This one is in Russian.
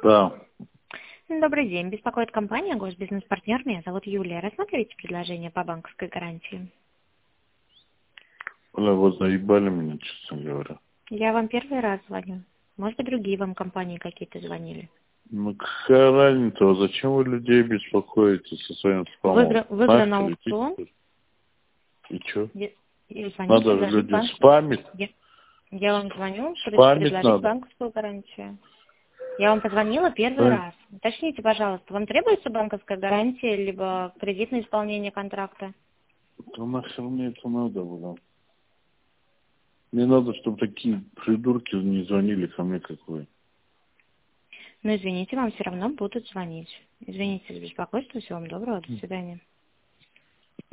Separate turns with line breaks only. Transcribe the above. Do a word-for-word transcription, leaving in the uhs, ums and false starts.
Да.
Добрый день. Беспокоит компания «Госбизнес-партнер». Меня зовут Юлия. Рассматриваете предложение по банковской гарантии?
Бля, вы заебали меня, честно говоря.
Я вам первый раз звоню. Может быть, другие вам компании какие-то звонили.
Ну какая разница, а зачем вы людей беспокоите со своим спамом?
Выигра... Выигран
Нафиг
аукцион.
летите? И чё?
Я... И звоню
Надо же
предложить
люди
банк...
спамить.
Я... Я вам звоню пред-
Спамить
предложить
надо.
банковскую гарантию. Я вам позвонила первый
Да.
раз. Уточните, пожалуйста, вам требуется банковская гарантия, либо кредитное исполнение контракта?
Да нахер мне это надо было. Мне надо, чтобы такие придурки не звонили ко мне, как вы.
Но извините, вам все равно будут звонить. Извините за беспокойство. Всего вам доброго. До свидания.